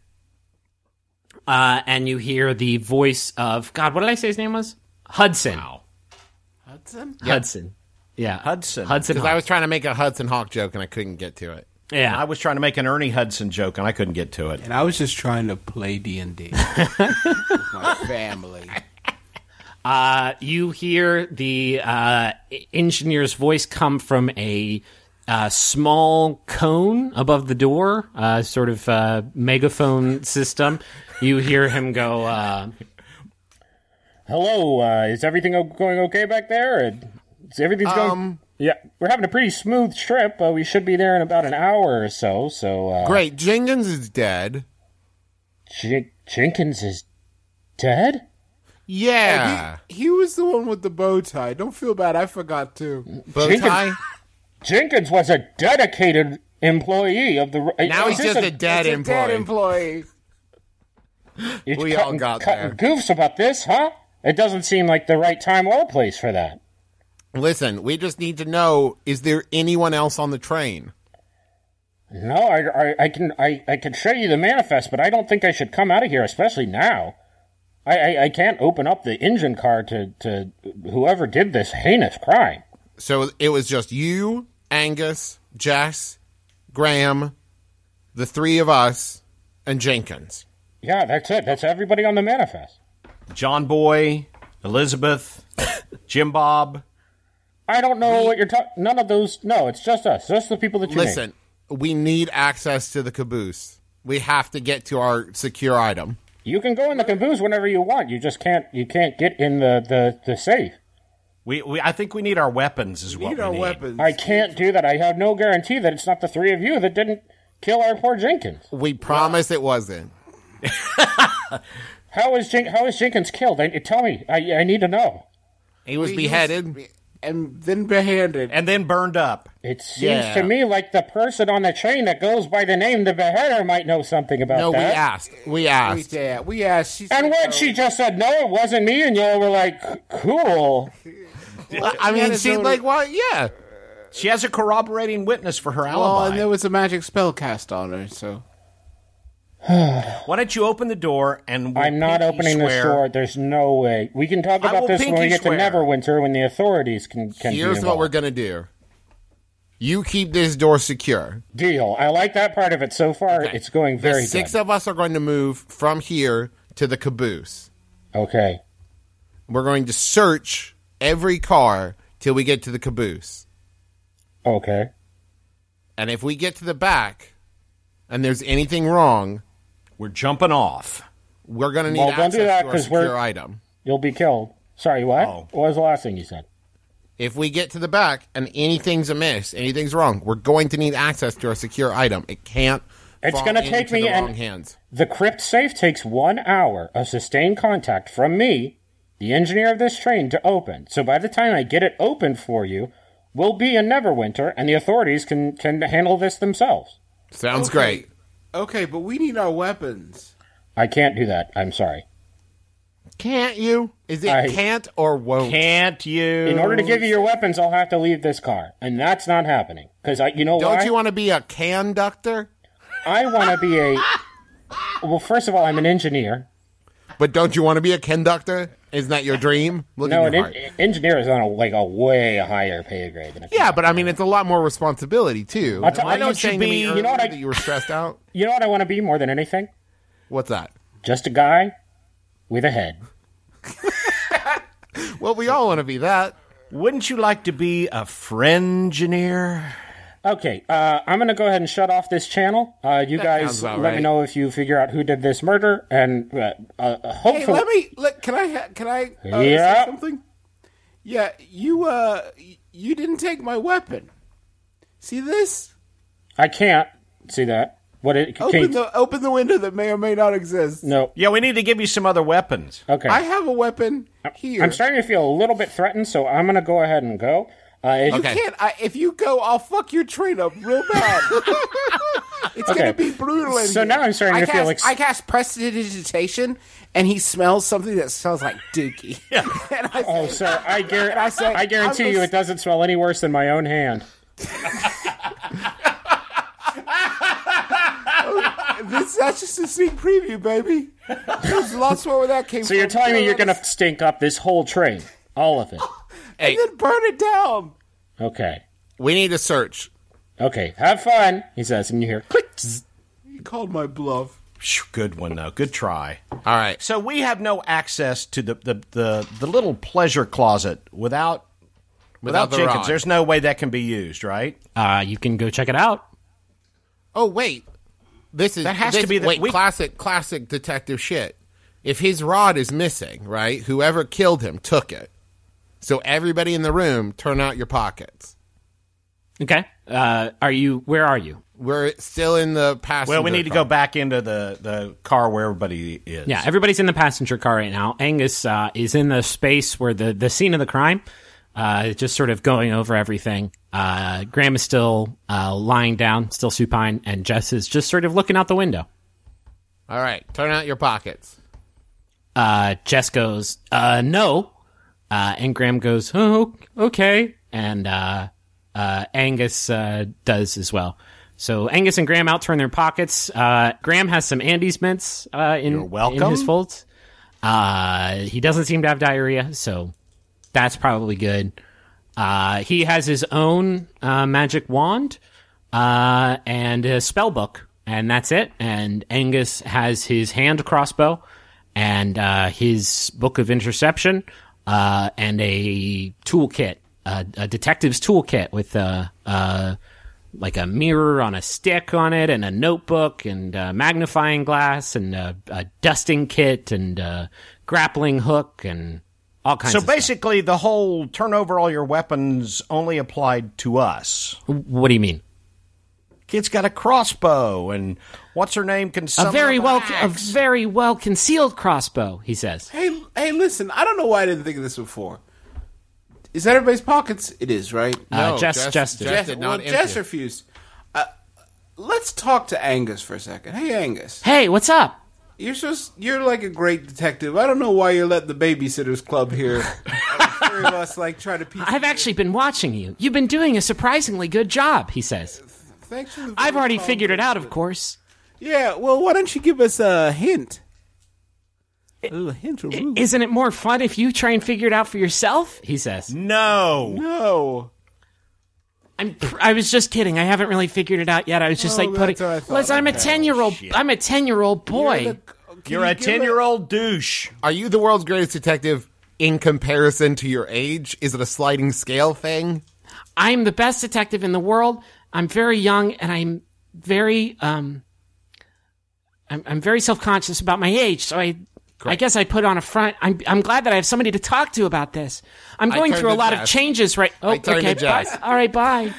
And you hear the voice of, God, what did I say his name was? Hudson. Wow. Hudson. Yeah. Hudson. Hudson Because Hawk. I was trying to make a Hudson Hawk joke and I couldn't get to it. Yeah. I was trying to make an Ernie Hudson joke, and I couldn't get to it. And I was just trying to play D&D with my family. You hear the engineer's voice come from a small cone above the door, sort of megaphone system. You hear him go, "Hello, is everything going okay back there? Everything's going... Yeah, we're having a pretty smooth trip. We should be there in about an hour or so, Great, Jenkins is dead. Jenkins is dead? Yeah. He was the one with the bow tie. Don't feel bad. I forgot too. Bow tie? Jenkins was a dedicated employee of the... Now he's just a dead It's a dead employee. employee. You're all got cutting there. goofs about this, huh? It doesn't seem like the right time or place for that. Listen, we just need to know, is there anyone else on the train? No, I can show you the manifest, but I don't think I should come out of here, especially now. I can't open up the engine car to whoever did this heinous crime. So it was just you, Angus, Jess, Graham, the three of us, and Jenkins. Yeah, that's it. That's everybody on the manifest. John Boy, Elizabeth, Jim Bob. I don't know what you're talking... None of those... No, it's just us. Just the people that you Listen, we need access to the caboose. We have to get to our secure item. You can go in the caboose whenever you want. You just can't... You can't get in the safe. I think we need our weapons. Is what we need. Weapons. I can't do that. I have no guarantee that it's not the three of you that didn't kill our poor Jenkins. We promise it wasn't. How is Jenkins killed? Tell me. I need to know. He was beheaded. And then beheaded. And then burned up. It seems to me like the person on the train that goes by the name the beheader might know something about No, that. we asked. We asked. She said And what? no. She just said, no, it wasn't me, and y'all were like, cool. I mean, she like, what? Yeah. She has a corroborating witness for her Well, alibi. and there was a magic spell cast on her, so. Why don't you open the door and we'll I'm not pinky opening this swear. door. There's no way. We can talk I about will this when we pinky get swear. to Neverwinter when the authorities can be Here's involved. what we're going to do. You keep this door secure. Deal. I like that part of it so far. Okay. It's going very The six good. of us are going to move from here to the caboose. Okay. We're going to search every car till we get to the caboose. Okay. And if we get to the back and there's anything wrong, We're jumping off. we're going to need Well, don't access do that, to our 'cause secure we're- item. You'll be killed. Sorry, what? Oh. What was the last thing you said? If we get to the back and anything's amiss, anything's wrong, we're going to need access to our secure item. It can't It's fall gonna take into me the an- wrong hands. The crypt safe takes 1 hour of sustained contact from me, the engineer of this train, to open. So by the time I get it open for you, we'll be in Neverwinter, and the authorities can handle this themselves. Sounds great. Okay, but we need our weapons. I can't do that. I'm sorry. Can't you? Is it I- can't or won't? Can't you? In order to give you your weapons, I'll have to leave this car, and that's not happening. Because you know Don't why? you want to be a conductor? I want to be a. Well, first of all, I'm an engineer. But don't you want to be a conductor? Isn't that your dream? Look No, at an your heart. engineer is on a way higher pay grade than a. Yeah, but I mean, it's a lot more responsibility too. Why Why don't you saying you to me be- earlier you know what I- that you were stressed out? You know what I want to be more than anything? What's that? Just a guy with a head. Well, we all want to be that. Wouldn't you like to be a friend-gineer? Okay, I'm going to go ahead and shut off this channel. You guys let me know if you figure out who did this murder, and hopefully... Hey, can I say something? Yeah, you didn't take my weapon. See this? I can't see that. Open the window that may or may not exist. No. Yeah, we need to give you some other weapons. Okay. I have a weapon here. I'm starting to feel a little bit threatened, so I'm going to go ahead and go. You can't. If you go, I'll fuck your train up real bad. It's going to be brutal. So now I'm starting to feel like... I cast prestidigitation, and he smells something that smells like dookie. Yeah. Sir, I guarantee you it doesn't smell any worse than my own hand. That's just a sneak preview, baby. There's lots more where that came from. So you're telling me you're going to stink up this whole train? All of it? And then burn it down. Okay. We need a search. Okay, have fun, he says, and you hear click. You called my bluff. Good one, though. Good try. All right. So we have no access to the little pleasure closet without the Jenkins. rod. There's no way that can be used, right? You can go check it out. Oh, wait. That has to be classic detective shit. If his rod is missing, right, whoever killed him took it. So everybody in the room, turn out your pockets. Okay. Where are you? We're still in the passenger Well, we need to go back into the car where everybody is. Yeah, everybody's in the passenger car right now. Angus is in the space where the scene of the crime, just sort of going over everything. Graham is still lying down, still supine, and Jess is just sort of looking out the window. All right, turn out your pockets. Jess goes, no. And Graham goes, oh, okay. And Angus does as well. So Angus and Graham out turn their pockets. Graham has some Andes mints in his folds. He doesn't seem to have diarrhea, so that's probably good. He has his own magic wand and a spell book, and that's it. And Angus has his hand crossbow and his book of interception and a toolkit, a detective's toolkit with like a mirror on a stick on it, and a notebook, and a magnifying glass, and a dusting kit, and a grappling hook, and all kinds of stuff. So basically, the whole turn over all your weapons only applied to us. What do you mean? Kid's got a crossbow, and what's her name can summon a very well concealed crossbow, he says. Hey, listen, I don't know why I didn't think of this before. Is that everybody's pockets? It is, right? No, Jess did not empty Jess it. refused. Let's talk to Angus for a second. Hey, Angus. Hey, what's up? You're like a great detective. I don't know why you're letting the babysitters club here. Three of us try to piece. I've actually been watching you. You've been doing a surprisingly good job, he says. Thanks for the I've already figured it out, of course. Yeah, well, why don't you give us a hint? A hint. Isn't it more fun if you try and figure it out for yourself? He says. No. I was just kidding. I haven't really figured it out yet. I was just putting. Listen, I'm a 10-year-old. I'm a 10-year-old boy. You're a 10-year-old douche. Are you the world's greatest detective in comparison to your age? Is it a sliding scale thing? I'm the best detective in the world. I'm very young, and I'm very I'm very self-conscious about my age. So I guess I put on a front. I'm glad that I have somebody to talk to about this. I'm going through a lot of changes right. Oh, okay. Bye. All right, bye.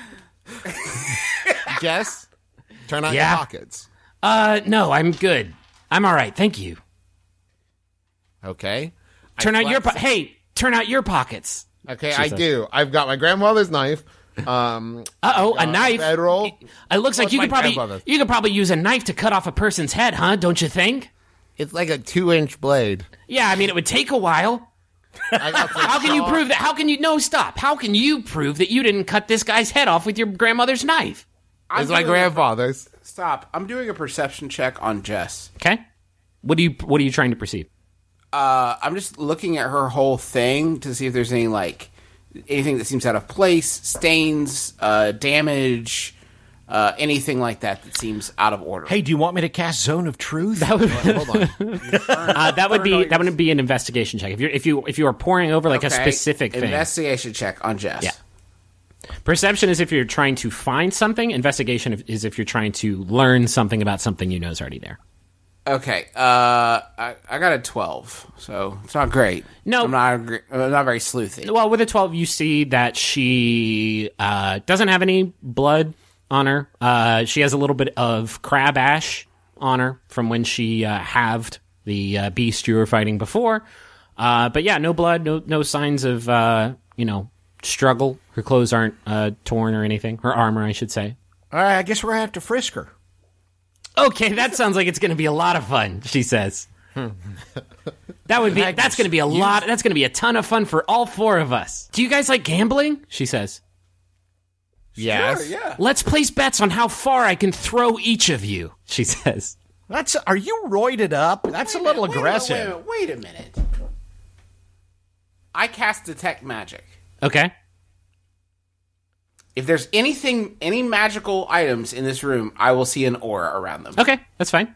Jess, turn out your pockets. No, I'm good. I'm all right. Thank you. Okay. Turn out your pockets. Okay, I do. I've got my grandmother's knife. A knife. Bedroll. It looks like you could probably use a knife to cut off a person's head, huh? Don't you think? It's like a 2-inch blade. Yeah, I mean, it would take a while. How can you prove that? Stop. How can you prove that you didn't cut this guy's head off with your grandmother's knife? It's my grandfather's. Stop. I'm doing a perception check on Jess. Okay. What are you trying to perceive? I'm just looking at her whole thing to see if there's anything that seems out of place, stains, damage, anything like that seems out of order. Hey, do you want me to cast Zone of Truth? Hold on. That would be an investigation check. If you are poring over like a specific thing. Investigation check on Jess. Yeah. Perception is if you're trying to find something. Investigation is if you're trying to learn something about something you know is already there. Okay. I got a 12, so it's not great. No. I'm not very sleuthy. Well, with a 12, you see that she doesn't have any blood on her. She has a little bit of crab ash on her from when she halved the beast you were fighting before. But yeah, no blood, no signs of struggle. Her clothes aren't torn or anything. Her armor, I should say. All right, I guess we're going to have to frisk her. Okay, that sounds like it's going to be a lot of fun, she says. That's going to be a lot. That's going to be a ton of fun for all four of us. Do you guys like gambling? She says. Yes. Sure, yeah. Let's place bets on how far I can throw each of you, she says. Are you roided up? That's a little aggressive. Wait a minute. I cast Detect Magic. Okay. If there's any magical items in this room, I will see an aura around them. Okay, that's fine.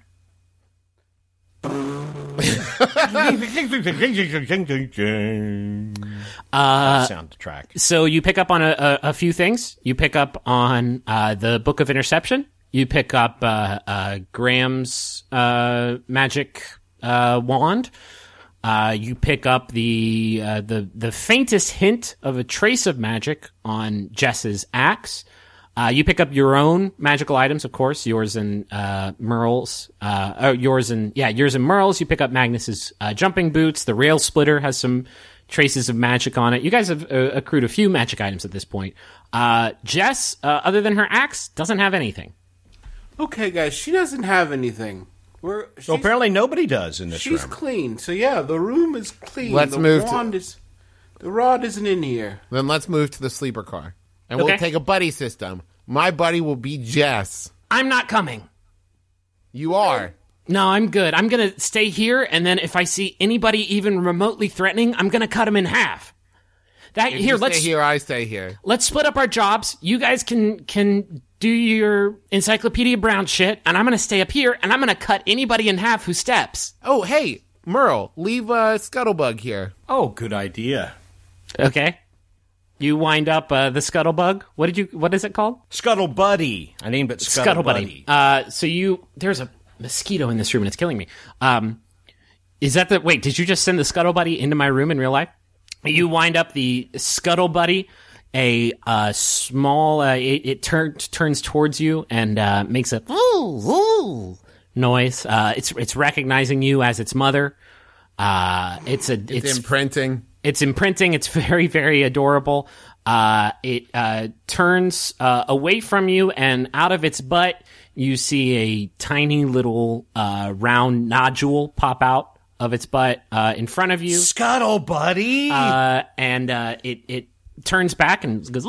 Sound track. So you pick up on a few things. You pick up on the Book of Interception. You pick up Graham's magic wand. You pick up the faintest hint of a trace of magic on Jess's axe. You pick up your own magical items, of course, yours and Merle's. Yours and Merle's. You pick up Magnus's jumping boots. The rail splitter has some traces of magic on it. You guys have accrued a few magic items at this point. Jess, other than her axe, doesn't have anything. Okay, guys, she doesn't have anything. So apparently nobody does in this room. She's clean, so yeah, the room is clean. Let's move to... The rod isn't in here. Then let's move to the sleeper car. And Okay. we'll take a buddy system. My buddy will be Jess. I'm not coming. You are. No, I'm good. I'm going to stay here, and then if I see anybody even remotely threatening, I'm going to cut them in half. If you stay here, I stay here. Let's split up our jobs. You guys can do your Encyclopedia Brown shit, and I'm going to stay up here, and I'm going to cut anybody in half who steps. Oh, hey, Merle, leave Scuttlebug here. Oh, good idea. Okay. You wind up the Scuttlebug. What is it called? Scuttle Buddy. I named it Scuttle Buddy. There's a mosquito in this room and it's killing me. Wait, did you just send the Scuttle Buddy into my room in real life? You wind up the Scuttle Buddy, a small, it turns towards you and makes a noise. It's recognizing you as its mother. It's imprinting. It's imprinting. It's very, very adorable. It turns away from you, and out of its butt, you see a tiny little round nodule pop out of its butt in front of you. Scuttle Buddy! And it turns back and goes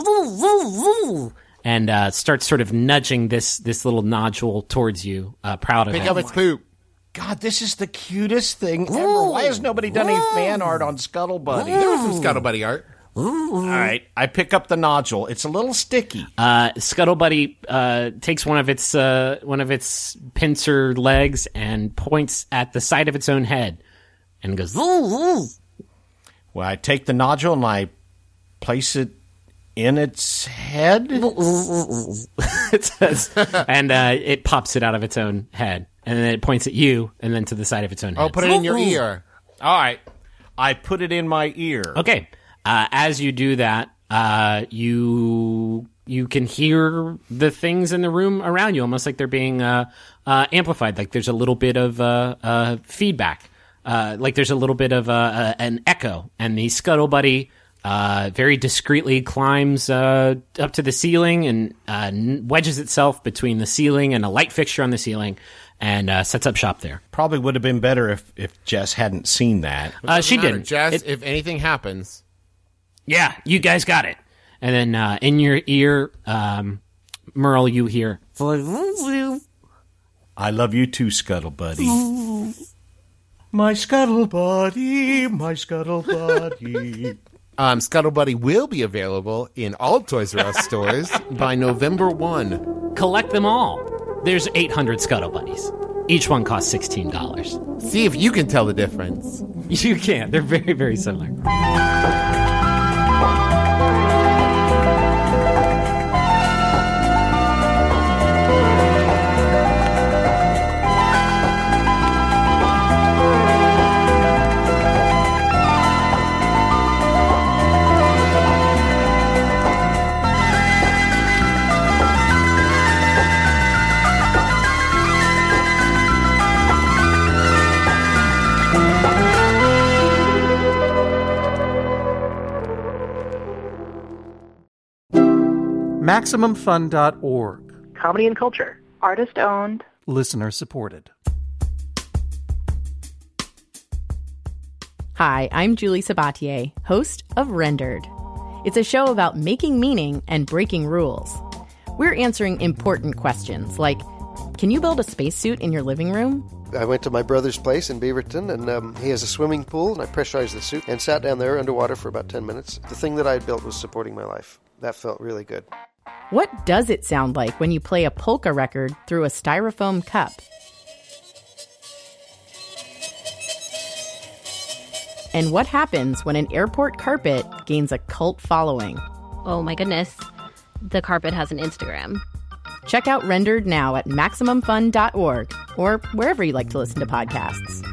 and starts sort of nudging this little nodule towards you, proud of it. Pick up its poop. God, this is the cutest thing ever. Why has nobody done any fan art on Scuttle Buddy? There was some Scuttle Buddy art. All right, I pick up the nodule. It's a little sticky. Scuttle Buddy takes one of its pincer legs and points at the side of its own head and goes. Well, I take the nodule and I place it in its head. It says, and it pops it out of its own head, and then it points at you, and then to the side of its own head. Oh, put it in your ear. All right, I put it in my ear. Okay. As you do that, you can hear the things in the room around you, almost like they're being amplified. Like there's a little bit of feedback. Like there's a little bit of an echo. And the Scuttle Buddy very discreetly climbs up to the ceiling and wedges itself between the ceiling and a light fixture on the ceiling and sets up shop there. Probably would have been better if Jess hadn't seen that. She didn't. Jess, if anything happens... Yeah, you guys got it. And then in your ear, Merle, you hear, I love you too, Scuttle Buddy. My Scuttle Buddy, my Scuttle Buddy. Scuttle Buddy will be available in all Toys R Us stores by November 1. collect them all. There's 800 Scuttle Buddies. Each one costs $16. See if you can tell the difference. You can. They're very, very similar. MaximumFun.org. Comedy and culture. Artist owned. Listener supported. Hi, I'm Julie Sabatier, host of Rendered. It's a show about making meaning and breaking rules. We're answering important questions like, can you build a spacesuit in your living room? I went to my brother's place in Beaverton, and he has a swimming pool, and I pressurized the suit and sat down there underwater for about 10 minutes. The thing that I had built was supporting my life. That felt really good. What does it sound like when you play a polka record through a styrofoam cup? And what happens when an airport carpet gains a cult following? Oh my goodness, the carpet has an Instagram. Check out Rendered now at MaximumFun.org or wherever you like to listen to podcasts.